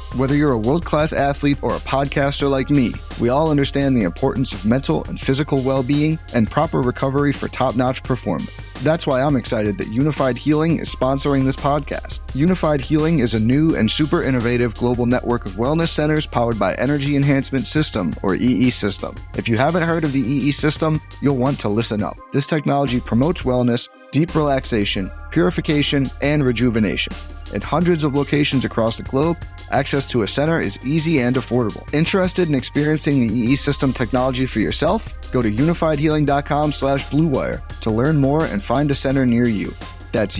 Whether you're a world-class athlete or a podcaster like me, we all understand the importance of mental and physical well-being and proper recovery for top-notch performance. That's why I'm excited that Unified Healing is sponsoring this podcast. Unified Healing is a new and super innovative global network of wellness centers powered by Energy Enhancement System, or EE System. If you haven't heard of the EE System, you'll want to listen up. This technology promotes wellness, deep relaxation, purification, and rejuvenation. In hundreds of locations across the globe, access to a center is easy and affordable. Interested in experiencing the EE System technology for yourself? Go to unifiedhealing.com/bluewire to learn more and find a center near you. That's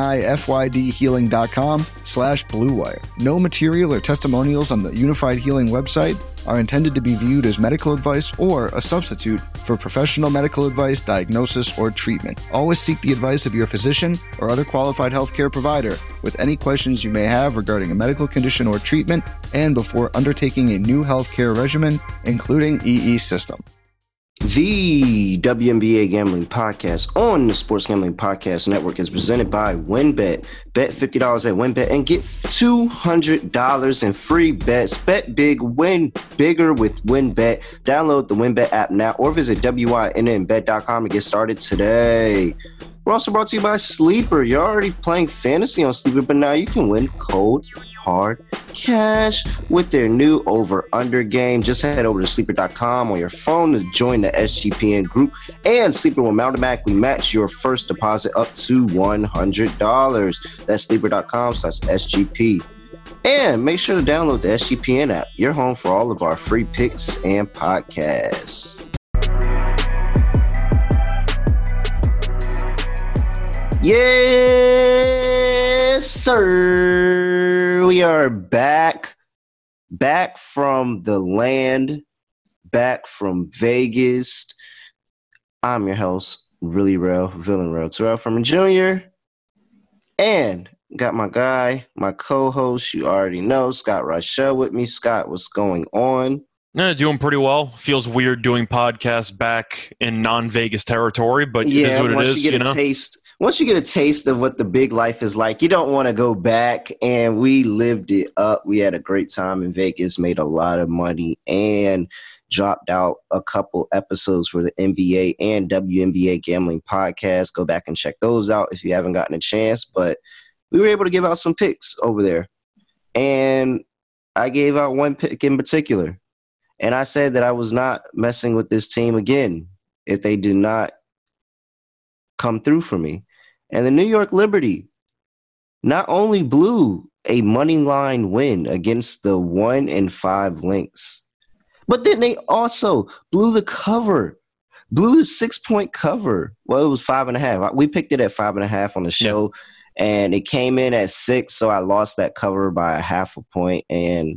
unifydhealing.com/bluewire. No material or testimonials on the Unified Healing website are intended to be viewed as medical advice or a substitute for professional medical advice, diagnosis, or treatment. Always seek the advice of your physician or other qualified healthcare provider with any questions you may have regarding a medical condition or treatment and before undertaking a new healthcare regimen, including EE System. The WNBA Gambling Podcast on the Sports Gambling Podcast Network is presented by WynnBET. Bet $50 at WynnBET and get $200 in free bets. Bet big, win bigger with WynnBET. Download the WynnBET app now or visit wynnbet.com to get started today. We're also brought to you by Sleeper. You're already playing fantasy on Sleeper, but now you can win cold, hard cash with their new over-under game. Just head over to sleeper.com on your phone to join the SGPN group, and Sleeper will automatically match your first deposit up to $100. That's sleeper.com/SGP. And make sure to download the SGPN app, your home for all of our free picks and podcasts. Yes, sir. We are back from the land, back from Vegas. I'm your host, Really Real, Villain Real, Terrell Furman Jr. And got my guy, my co-host, you already know, Scott Rochelle with me. Scott, what's going on? Yeah, doing pretty well. Feels weird doing podcasts back in non-Vegas territory, but it is what it is. Once you get a taste of what the big life is like, you don't want to go back, and we lived it up. We had a great time in Vegas, made a lot of money, and dropped out a couple episodes for the NBA and WNBA Gambling Podcast. Go back and check those out if you haven't gotten a chance, but we were able to give out some picks over there, and I gave out one pick in particular, and I said that I was not messing with this team again if they did not come through for me. And the New York Liberty not only blew a money line win against the 1-5 Lynx, but then they also blew the 6-point cover. Well, it was 5.5. We picked it at 5.5 on the show, and it came in at 6, so I lost that cover by 0.5 point. And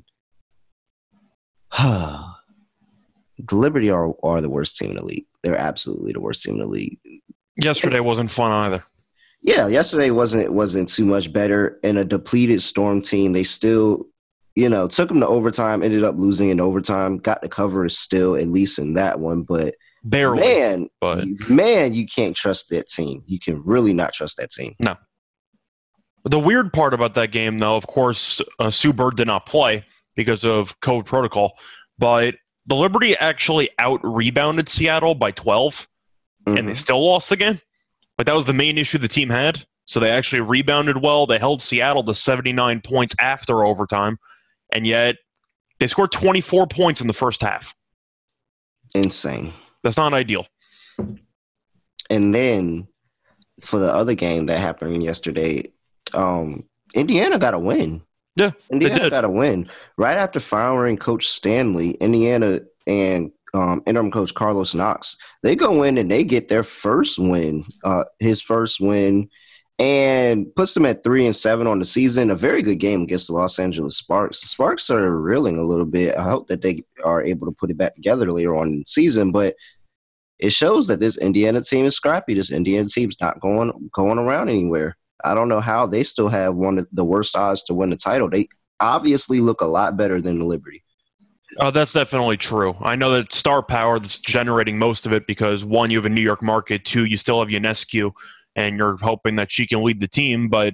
the Liberty are the worst team in the league. They're absolutely the worst team in the league. Yesterday wasn't fun either. Yeah, yesterday wasn't too much better. And a depleted Storm team, they still, took them to overtime, ended up losing in overtime, got the cover still, at least in that one. But barely. Man, you can't trust that team. You can really not trust that team. No. The weird part about that game, though, of course, Sue Bird did not play because of COVID protocol, but the Liberty actually out-rebounded Seattle by 12. And they still lost the game. But that was the main issue the team had. So they actually rebounded well. They held Seattle to 79 points after overtime. And yet they scored 24 points in the first half. Insane. That's not ideal. And then for the other game that happened yesterday, Indiana got a win. Yeah, Indiana got a win. Right after firing Coach Stanley, Indiana and interim coach Carlos Knox, they go in and they get their first win, his first win, and puts them at 3-7 on the season. A very good game against the Los Angeles Sparks. The Sparks are reeling a little bit. I hope that they are able to put it back together later on in the season, but it shows that this Indiana team is scrappy. This Indiana team's not going around anywhere. I don't know how they still have one of the worst odds to win the title. They obviously look a lot better than the Liberty. That's definitely true. I know that star power that's generating most of it because, one, you have a New York market. Two, you still have Ionescu, and you're hoping that she can lead the team. But,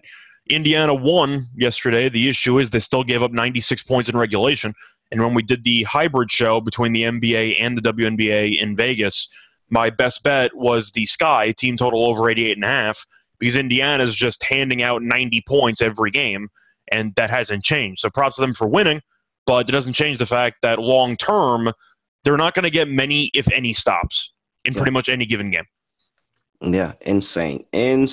Indiana won yesterday. The issue is they still gave up 96 points in regulation. And when we did the hybrid show between the NBA and the WNBA in Vegas, my best bet was the Sky, team total over 88.5, because Indiana is just handing out 90 points every game, and that hasn't changed. So props to them for winning, but it doesn't change the fact that long term, they're not going to get many, if any, stops in pretty much any given game. Yeah, insane.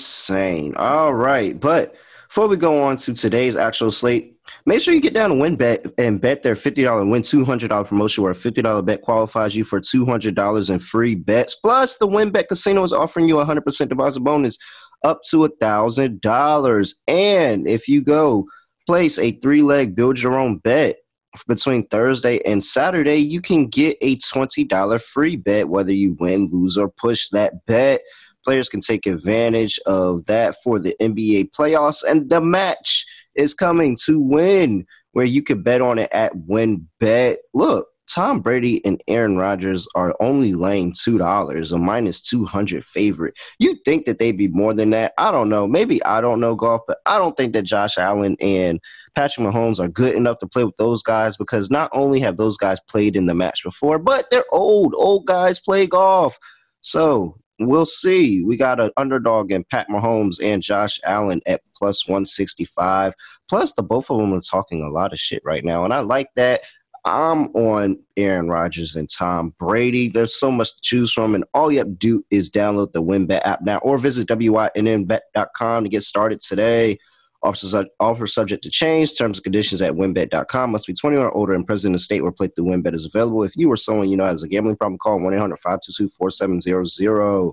All right, but before we go on to today's actual slate, make sure you get down to WynnBET and bet their $50 win $200 promotion where a $50 bet qualifies you for $200 in free bets. Plus, the WynnBET Casino is offering you a 100% deposit bonus up to $1,000. And if you go place a 3-leg build-your-own bet between Thursday and Saturday, you can get a $20 free bet whether you win, lose, or push that bet. Players can take advantage of that for the NBA playoffs, and the match is coming to win, where you can bet on it at WynnBET. Look, Tom Brady and Aaron Rodgers are only laying $2, a minus 200 favorite. You'd think that they'd be more than that. I don't know. Maybe I don't know golf, but I don't think that Josh Allen and Patrick Mahomes are good enough to play with those guys, because not only have those guys played in the match before, but they're old. Old guys play golf. So we'll see. We got an underdog in Pat Mahomes and Josh Allen at plus 165. Plus, the both of them are talking a lot of shit right now, and I like that. I'm on Aaron Rodgers and Tom Brady. There's so much to choose from, and all you have to do is download the WynnBET app now or visit wynnbet.com to get started today. Offer subject to change. Terms and conditions at wynnbet.com. Must be 21 or older and present in the state where Play Through WynnBET is available. If you or someone you know has a gambling problem, call 1-800-522-4700.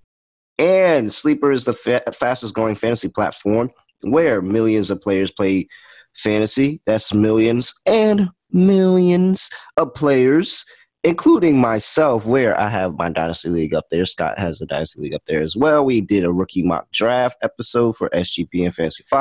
And Sleeper is the fastest growing fantasy platform where millions of players play fantasy. That's millions and millions of players, including myself, where I have my Dynasty League up there. Scott has the Dynasty League up there as well. We did a rookie mock draft episode for SGP and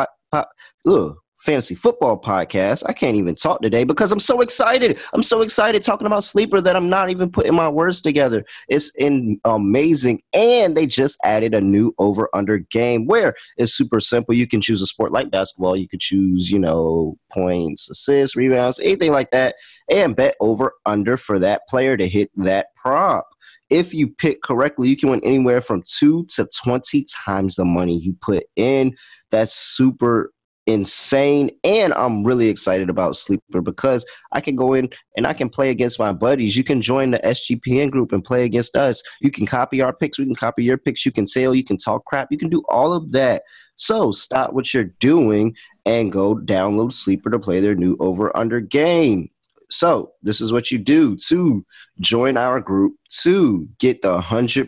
Fantasy Football Podcast. I can't even talk today because I'm so excited. I'm so excited talking about Sleeper that I'm not even putting my words together. It's amazing. And they just added a new over-under game where it's super simple. You can choose a sport like basketball. You could choose, points, assists, rebounds, anything like that, and bet over-under for that player to hit that prop. If you pick correctly, you can win anywhere from 2 to 20 times the money you put in. That's super insane, and I'm really excited about Sleeper because I can go in and I can play against my buddies. You can join the SGPN group and play against us. You can copy our picks. We can copy your picks. You can sell. You can talk crap. You can do all of that. So stop what you're doing and go download Sleeper to play their new over-under game. So this is what you do to join our group to get the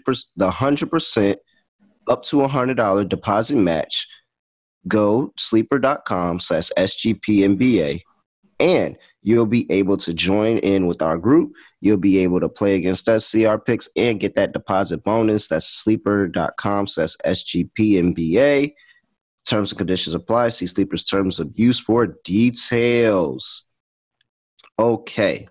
100% up to $100 deposit match. Go sleeper.com/SGPNBA, and you'll be able to join in with our group. You'll be able to play against us, see our picks, and get that deposit bonus. That's sleeper.com/SGPNBA. Terms and conditions apply. See Sleeper's terms of use for details. Okay.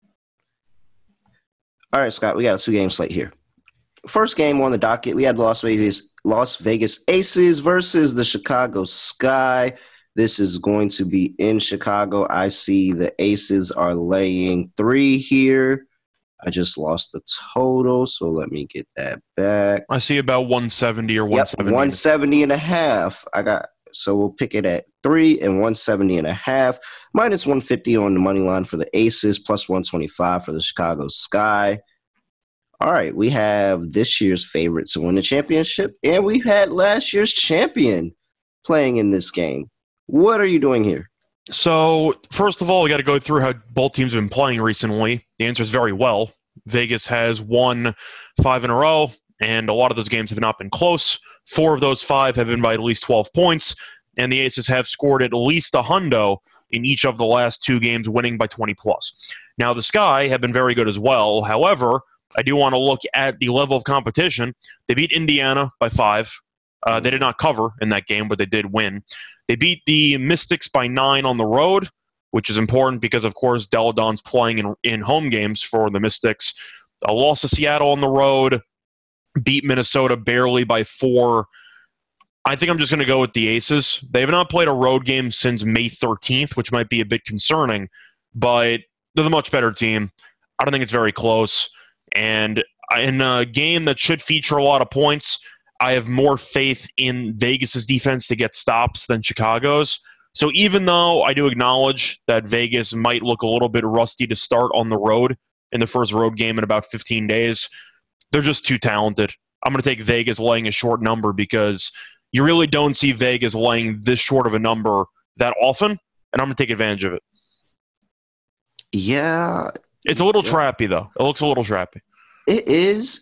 All right, Scott, we got a 2-game slate here. First game on the docket, we had Las Vegas Aces versus the Chicago Sky. This is going to be in Chicago. I see the Aces are laying 3 here. I just lost the total, so let me get that back. I see about 170 or 170. Yep, 170 and a half. So we'll pick it at 3 and 170 and a half. Minus 150 on the money line for the Aces, plus 125 for the Chicago Sky. All right, we have this year's favorite to win the championship, and we've had last year's champion playing in this game. What are you doing here? So, first of all, we got to go through how both teams have been playing recently. The answer is very well. Vegas has won 5 in a row, and a lot of those games have not been close. 4 of those 5 have been by at least 12 points, and the Aces have scored at least a hundo in each of the last 2 games, winning by 20+. Now, the Sky have been very good as well. However, I do want to look at the level of competition. They beat Indiana by 5. They did not cover in that game, but they did win. They beat the Mystics by 9 on the road, which is important because, of course, Delle Donne's playing in home games for the Mystics. A loss to Seattle on the road, beat Minnesota barely by 4. I think I'm just going to go with the Aces. They have not played a road game since May 13th, which might be a bit concerning, but they're the much better team. I don't think it's very close. And in a game that should feature a lot of points, I have more faith in Vegas's defense to get stops than Chicago's. So even though I do acknowledge that Vegas might look a little bit rusty to start on the road in the first road game in about 15 days, they're just too talented. I'm going to take Vegas laying a short number because you really don't see Vegas laying this short of a number that often, and I'm going to take advantage of it. Yeah. It's a little trappy, though. It looks a little trappy. It is,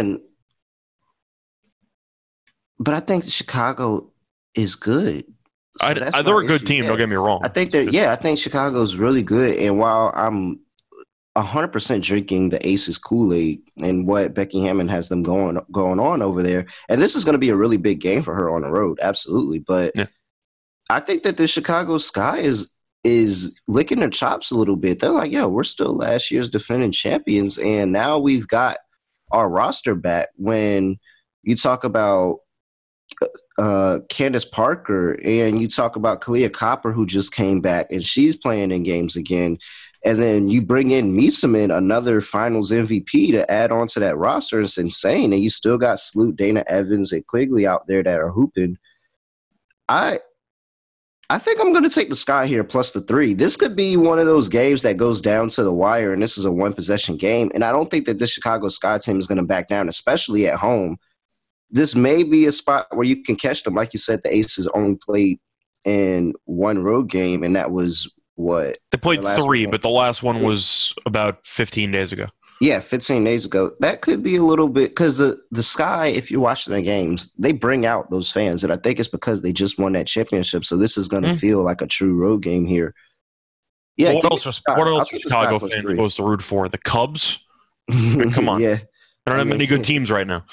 but I think Chicago is good. So they're a good team, don't get me wrong. I think I think Chicago's really good, and while I'm 100% drinking the Aces Kool-Aid and what Becky Hammon has them going on over there. And this is going to be a really big game for her on the road, absolutely. But yeah. I think that the Chicago Sky is licking their chops a little bit. They're like, yo, we're still last year's defending champions, and now we've got our roster back. When you talk about Candace Parker and you talk about Kahleah Copper, who just came back, and she's playing in games again. And then you bring in Mieseman, another finals MVP, to add on to that roster. It's insane. And you still got Sloot, Dana Evans, and Quigley out there that are hooping. I think I'm going to take the Sky here plus the 3. This could be one of those games that goes down to the wire, and this is a one-possession game. And I don't think that the Chicago Sky team is going to back down, especially at home. This may be a spot where you can catch them. Like you said, the Aces only played in one road game, and that was – what? They played 3, but the last one was about 15 days ago. Yeah, 15 days ago. That could be a little bit because the Sky, if you're watching the games, they bring out those fans. And I think it's because they just won that championship. So this is going to feel like a true road game here. Yeah. What else are Chicago fans supposed to root for? The Cubs? Come on. Yeah. I don't have many good teams right now.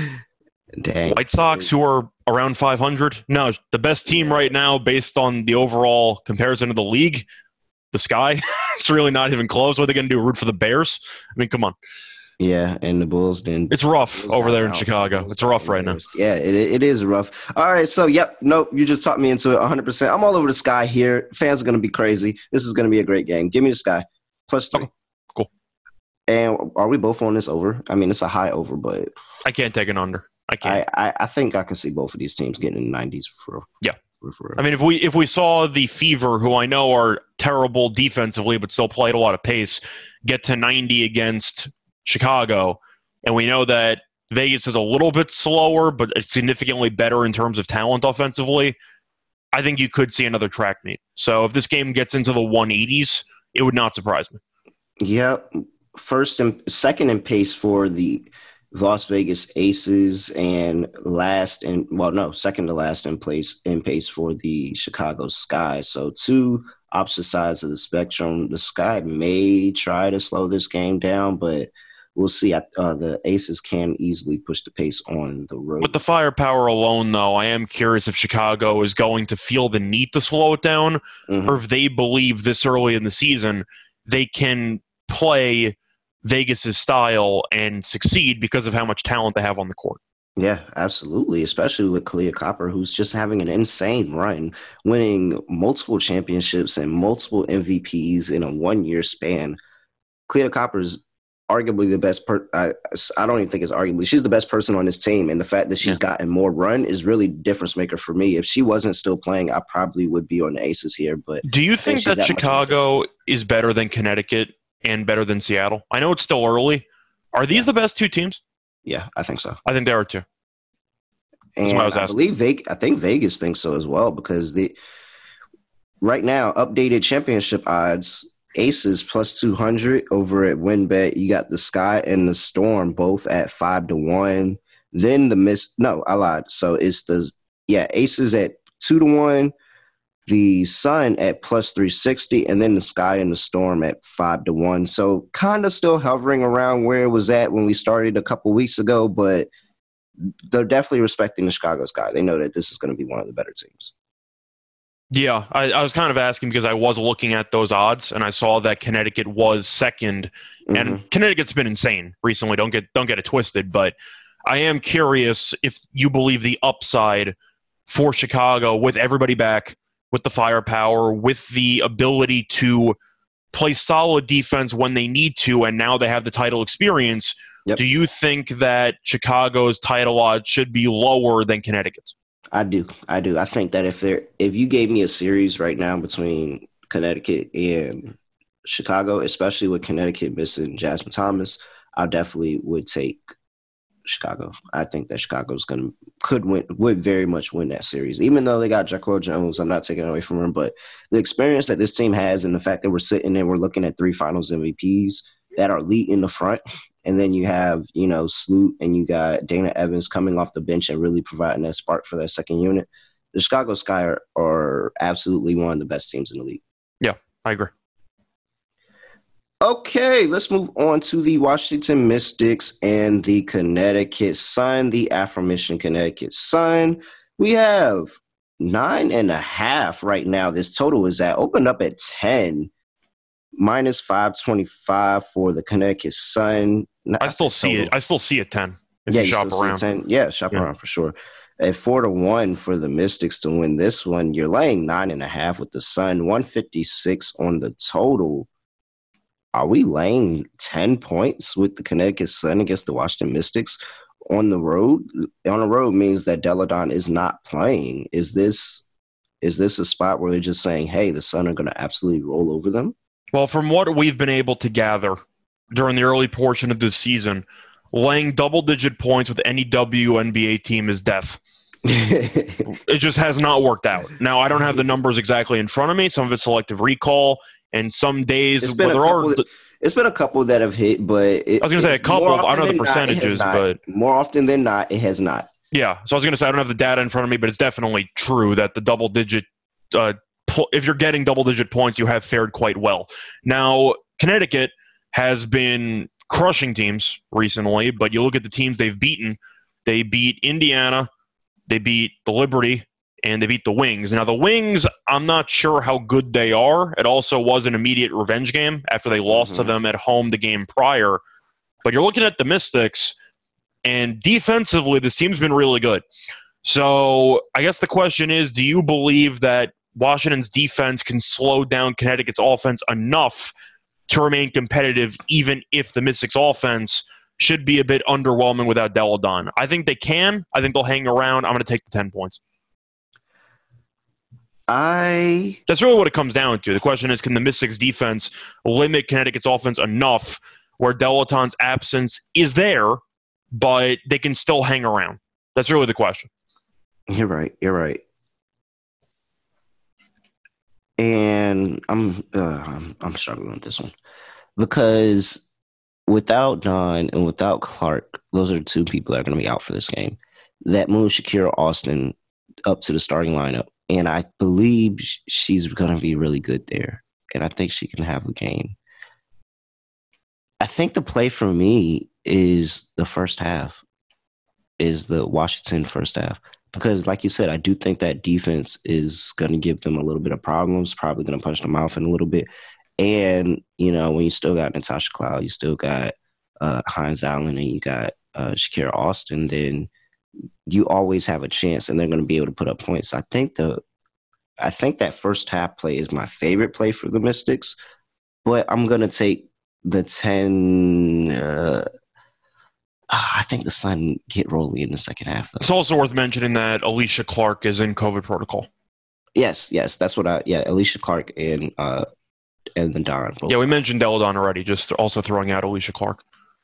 Dang. White Sox, who are around 500. No, the best team right now based on the overall comparison of the league, the Sky. It's really not even close. What are they going to do, root for the Bears? I mean, come on. Yeah, and the Bulls didn't. It's rough over there in Chicago. It's rough right now. Yeah, it is rough. All right, so, nope, you just talked me into it 100%. I'm all over the Sky here. Fans are going to be crazy. This is going to be a great game. Give me the Sky. Plus 3. Okay, cool. And are we both on this over? I mean, it's a high over, but I can't take an under. I can't. I think I can see both of these teams getting in the 90s for I mean, if we saw the Fever, who I know are terrible defensively but still played a lot of pace, get to 90 against Chicago, and we know that Vegas is a little bit slower but it's significantly better in terms of talent offensively, I think you could see another track meet. So if this game gets into the 180s, it would not surprise me. Yeah, second in pace for the Las Vegas Aces, and second to last in pace for the Chicago Sky. So 2 opposite sides of the spectrum. The Sky may try to slow this game down, but we'll see. The Aces can easily push the pace on the road. With the firepower alone, though, I am curious if Chicago is going to feel the need to slow it down, or if they believe this early in the season they can play Vegas's style and succeed because of how much talent they have on the court. Yeah, absolutely. Especially with Kahleah Copper, who's just having an insane run, winning multiple championships and multiple MVPs in a 1-year span. Kahleah Copper's arguably the best I don't even think it's arguably. She's the best person on this team, and the fact that she's gotten more run is really difference maker for me. If she wasn't still playing, I probably would be on the Aces here. But do you think that Chicago is better than Connecticut and better than Seattle? I know it's still early. Are these the best 2 teams? Yeah, I think so. I think they are too. And I think Vegas thinks so as well, because right now, updated championship odds, Aces plus 200 over at WinBet. You got the Sky and the Storm both at 5-1. Then I lied. So it's Aces at 2-1. The Sun at plus 360, and then the Sky and the Storm at 5-1. So kind of still hovering around where it was at when we started a couple weeks ago, but they're definitely respecting the Chicago Sky. They know that this is going to be one of the better teams. Yeah, I was kind of asking because I was looking at those odds, and I saw that Connecticut was second, and Connecticut's been insane recently. Don't get it twisted, but I am curious if you believe the upside for Chicago with everybody back, with the firepower, with the ability to play solid defense when they need to, and now they have the title experience. Yep. Do you think that Chicago's title odds should be lower than Connecticut's? I do. I think that if you gave me a series right now between Connecticut and Chicago, especially with Connecticut missing Jasmine Thomas, I definitely would take Chicago. I think that Chicago's would very much win that series. Even though they got Jaquel Jones, I'm not taking it away from him, but the experience that this team has and the fact that we're sitting there, we're looking at 3 finals MVPs that are elite in the front. And then you have, Sloot and you got Dana Evans coming off the bench and really providing that spark for that second unit. The Chicago Sky are absolutely one of the best teams in the league. Yeah, I agree. Okay, let's move on to the Washington Mystics and the Connecticut Sun, the aforementioned Connecticut Sun. We have 9.5 right now. This total is opened up at 10. Minus 525 for the Connecticut Sun. I still see it. I still see it 10. If you shop around. 10. Yeah, shop around for sure. At 4-1 for the Mystics to win this one. You're laying 9.5 with the Sun. 156 on the total. Are we laying 10 points with the Connecticut Sun against the Washington Mystics on the road? On the road means that Deladon is not playing. Is this a spot where they're just saying, hey, the Sun are going to absolutely roll over them? Well, from what we've been able to gather during the early portion of this season, laying double-digit points with any WNBA team is death. It just has not worked out. Now, I don't have the numbers exactly in front of me. Some of it's selective recall, and some days it's been a couple that have hit, but I was going to say a couple. I don't know the percentages, but more often than not, it has not. Yeah, so I was going to say I don't have the data in front of me, but it's definitely true that the double-digit if you're getting double-digit points, you have fared quite well. Now, Connecticut has been crushing teams recently, but you look at the teams they've beaten. They beat Indiana, they beat the Liberty, and they beat the Wings. Now, the Wings, I'm not sure how good they are. It also was an immediate revenge game after they lost to them at home the game prior. But you're looking at the Mystics, and defensively, this team's been really good. So I guess the question is, do you believe that Washington's defense can slow down Connecticut's offense enough to remain competitive, even if the Mystics' offense should be a bit underwhelming without Deladon? I think they can. I think they'll hang around. I'm going to take the 10 points. That's really what it comes down to. The question is, can the Mystics' defense limit Connecticut's offense enough where Deladon's absence is there, but they can still hang around? That's really the question. You're right. And I'm struggling with this one because without Don and without Clark, those are 2 people that are going to be out for this game. That moves Shakira Austin up to the starting lineup, and I believe she's going to be really good there, and I think she can have a game. I think the play for me is the first half, is the Washington first half. Because, like you said, I do think that defense is going to give them a little bit of problems, probably going to punch them out in a little bit. And, when you still got Natasha Cloud, you still got Hines Allen, and you got Shakira Austin, then you always have a chance, and they're going to be able to put up points. I think that first half play is my favorite play for the Mystics, but I'm going to take the 10 I think the Sun get rolling in the second half, though. It's also worth mentioning that Alicia Clark is in COVID protocol. Yes, that's what Alicia Clark and then Don. Yeah, we mentioned Deladon already, just also throwing out Alicia Clark.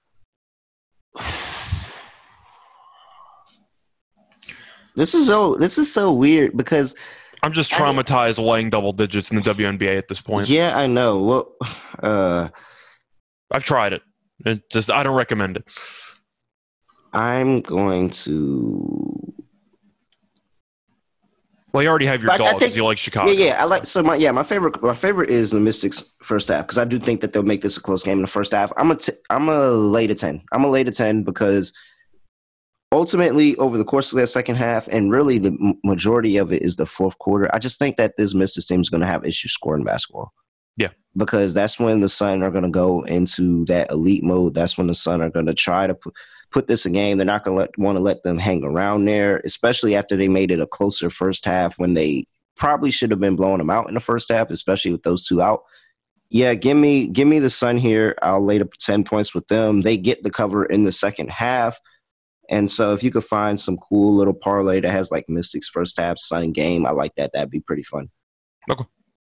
This is so weird because I'm just traumatized laying double digits in the WNBA at this point. Yeah, I know. Well, I've tried it. I don't recommend it. I'm going to. Well, you already have your dog because you like Chicago. Yeah, I like my favorite is the Mystics first half because I do think that they'll make this a close game in the first half. I'm a lay to 10. I'm a lay to 10 because ultimately over the course of that second half and really the majority of it is the fourth quarter. I just think that this Mystics team is going to have issues scoring basketball. Yeah, because that's when the Sun are going to go into that elite mode. That's when the Sun are going to try to put this in game. They're not going to want to let them hang around there, especially after they made it a closer first half when they probably should have been blowing them out in the first half, especially with those two out. Yeah, give me the Sun here. I'll lay the 10 points with them. They get the cover in the second half. And so if you could find some cool little parlay that has like Mystics first half, Sun game, I like that. That'd be pretty fun. Okay.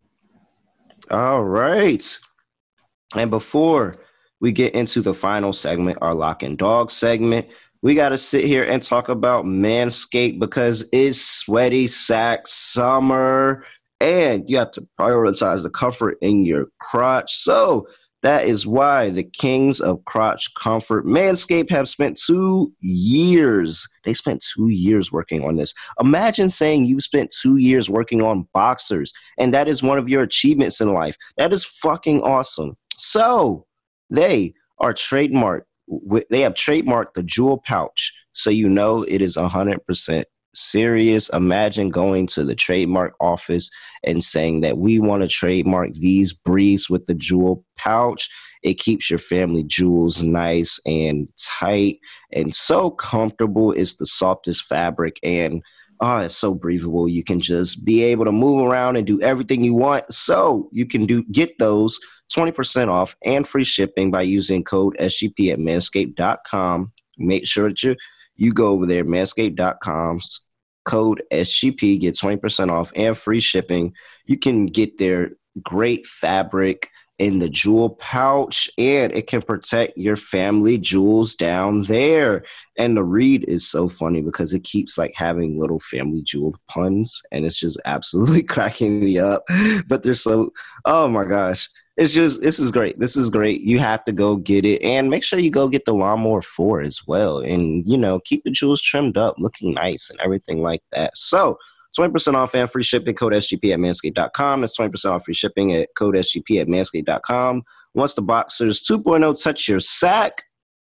All right. And before we get into the final segment, our Lock and Dog segment, we got to sit here and talk about Manscaped because it's sweaty sack summer and you have to prioritize the comfort in your crotch. So that is why the kings of crotch comfort, Manscaped, have spent 2 years. They spent 2 years working on this. Imagine saying you spent 2 years working on boxers, and that is one of your achievements in life. That is fucking awesome. So they are trademarked. They have trademarked the jewel pouch, so you know it is 100% serious. Imagine going to the trademark office and saying that we want to trademark these briefs with the jewel pouch. It keeps your family jewels nice and tight and so comfortable. It's the softest fabric and it's so breathable. You can just be able to move around and do everything you want. So you can get those 20% off and free shipping by using code SGP at manscaped.com. Make sure that you go over there, manscaped.com, code SGP, get 20% off and free shipping. You can get their great fabric in the jewel pouch, and it can protect your family jewels down there. And the read is so funny because it keeps like having little family jewel puns, and it's just absolutely cracking me up. But they're so, oh my gosh. This is great. This is great. You have to go get it, and make sure you go get the Lawnmower 4 as well. And, keep the jewels trimmed up, looking nice and everything like that. So 20% off and free shipping, code SGP at manscaped.com. That's 20% off free shipping at code SGP at manscaped.com. Once the Boxers 2.0 touch your sack,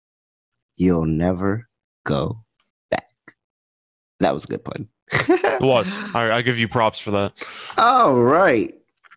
you'll never go back. That was a good pun. It was. I give you props for that. All right.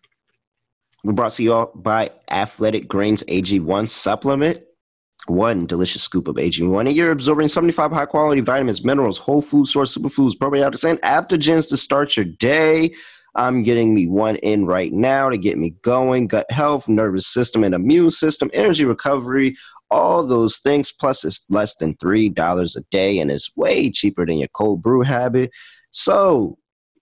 We're brought to you all by Athletic Greens AG1 supplement. One delicious scoop of AG1, and you're absorbing 75 high-quality vitamins, minerals, whole food source, superfoods, probiotics, and adaptogens to start your day. I'm getting me one in right now to get me going. Gut health, nervous system, and immune system, energy recovery, all those things. Plus, it's less than $3 a day, and it's way cheaper than your cold brew habit. So,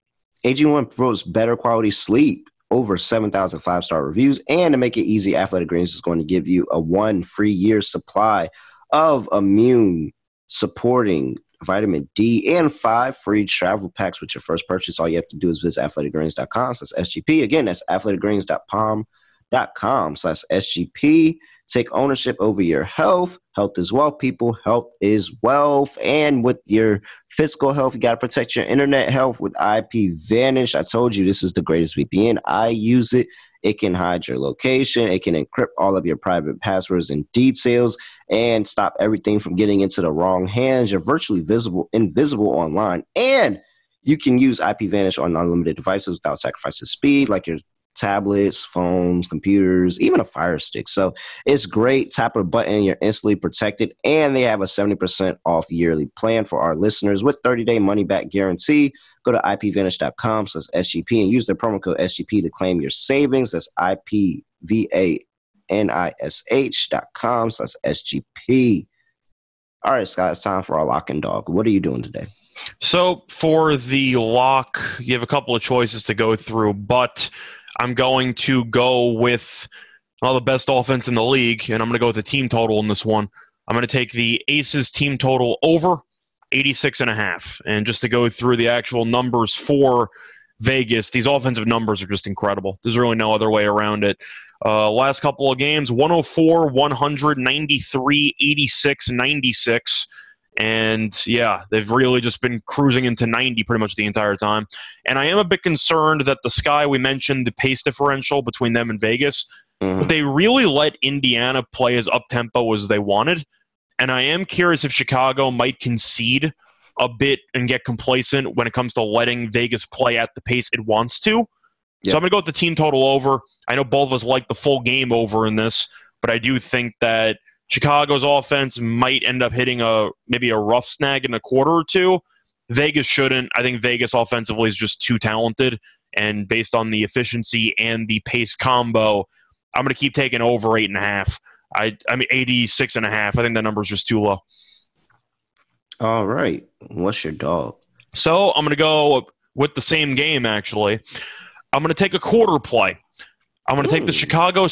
AG1 promotes better quality sleep. Over 7,000 5-star reviews, and to make it easy, Athletic Greens is going to give you a 1 free year supply of immune supporting vitamin D and 5 free travel packs with your first purchase. All you have to do is visit athleticgreens.com. So that's SGP. Again, that's athleticgreens.com/SGP. Take ownership over your health. Health is wealth, people. Health is wealth. And with your physical health, you got to protect your internet health with IPVanish. I told you this is the greatest VPN. I use it. It can hide your location. It can encrypt all of your private passwords and details and stop everything from getting into the wrong hands. You're virtually invisible online. And you can use IPVanish on unlimited devices without sacrificing speed, like your tablets, phones, computers, even a Fire Stick. So it's great. Tap a button, you're instantly protected. And they have a 70% off yearly plan for our listeners with 30-day money-back guarantee. Go to ipvanish.com/SGP and use the promo code SGP to claim your savings. That's ipvanish.com/SGP. All right, Scott, it's time for our lock and dog. What are you doing today? So for the lock, you have a couple of choices to go through, but I'm going to go with the best offense in the league, and I'm going to go with the team total in this one. I'm going to take the Aces team total over 86.5. And just to go through the actual numbers for Vegas, these offensive numbers are just incredible. There's really no other way around it. Last couple of games, 104, 100, 93, 86, 96. And, yeah, they've really just been cruising into 90 pretty much the entire time. And I am a bit concerned that the Sky, we mentioned the pace differential between them and Vegas, but they really let Indiana play as up-tempo as they wanted. And I am curious if Chicago might concede a bit and get complacent when it comes to letting Vegas play at the pace it wants to. Yep. So I'm going to go with the team total over. I know both of us like the full game over in this, but I do think that Chicago's offense might end up hitting maybe a rough snag in a quarter or two. Vegas shouldn't. I think Vegas offensively is just too talented, and based on the efficiency and the pace combo, I'm going to keep taking over 8.5. I mean 86.5. I think that number is just too low. All right. What's your dog? So I'm going to go with the same game, actually. I'm going to take a quarter play. I'm going to take the Chicago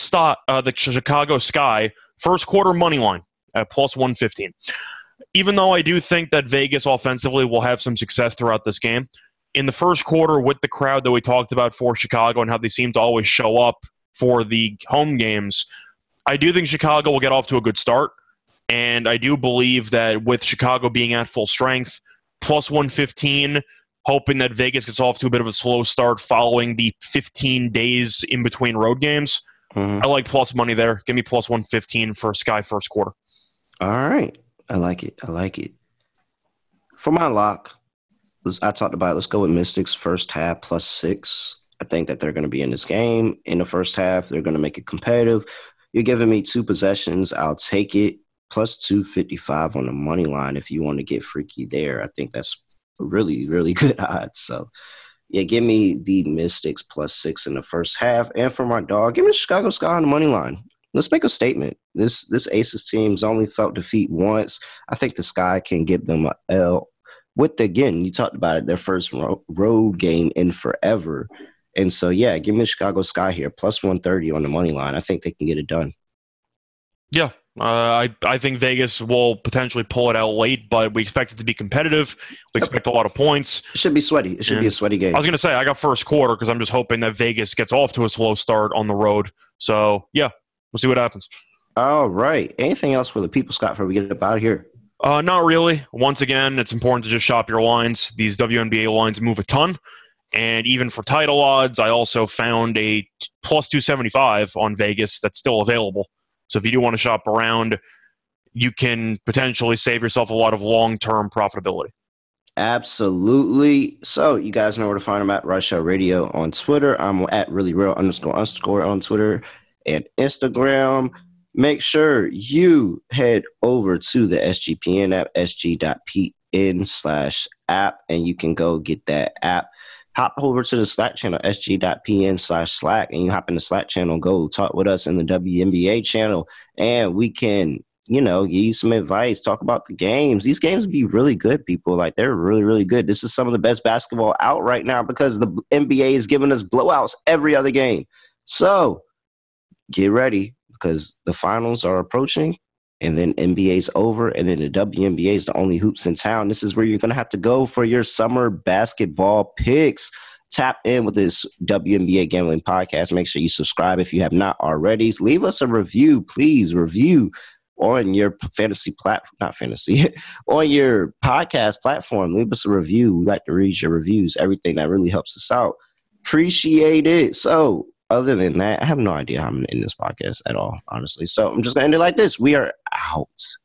Sky first quarter money line at plus 115. Even though I do think that Vegas offensively will have some success throughout this game, in the first quarter with the crowd that we talked about for Chicago and how they seem to always show up for the home games, I do think Chicago will get off to a good start. And I do believe that with Chicago being at full strength, plus 115, hoping that Vegas gets off to a bit of a slow start following the 15 days in between road games. I like plus money there. Give me plus 115 for Sky first quarter. All right. I like it. For my lock, I talked about it. Let's go with Mystics first half plus 6. I think that they're going to be in this game. In the first half, they're going to make it competitive. You're giving me 2 possessions. I'll take it. Plus 255 on the money line if you want to get freaky there. I think that's really, really good odds. So, yeah, give me the Mystics plus 6 in the first half. And for my dog, give me Chicago Sky on the money line. Let's make a statement. This Aces team's only felt defeat once. I think the Sky can give them an L. Again, you talked about it, their first road game in forever. And so, yeah, give me Chicago Sky here, plus 130 on the money line. I think they can get it done. Yeah. I think Vegas will potentially pull it out late, but we expect it to be competitive. We expect a lot of points. It should be sweaty. It should be a sweaty game. I was going to say, I got first quarter because I'm just hoping that Vegas gets off to a slow start on the road. So, yeah, we'll see what happens. All right. Anything else for the people, Scott, before we get up out of here? Not really. Once again, it's important to just shop your lines. These WNBA lines move a ton. And even for title odds, I also found a plus 275 on Vegas that's still available. So if you do want to shop around, you can potentially save yourself a lot of long-term profitability. Absolutely. So you guys know where to find them at Rise Show Radio on Twitter. I'm at reallyreal__ on Twitter and Instagram. Make sure you head over to the SGPN app, sg.pn/app, and you can go get that app. Hop over to the Slack channel, sg.pn/Slack, and you hop in the Slack channel, go talk with us in the WNBA channel, and we can, give you some advice, talk about the games. These games be really good, people. Like, they're really, really good. This is some of the best basketball out right now because the NBA is giving us blowouts every other game. So get ready because the finals are approaching. And then NBA's over, and then the WNBA is the only hoops in town. This is where you're going to have to go for your summer basketball picks. Tap in with this WNBA Gambling Podcast. Make sure you subscribe if you have not already. Leave us a review, please. Review on your on your podcast platform. Leave us a review. We like to read your reviews. Everything that really helps us out. Appreciate it. So, other than that, I have no idea how I'm going to end this podcast at all, honestly. So I'm just going to end it like this. We are out.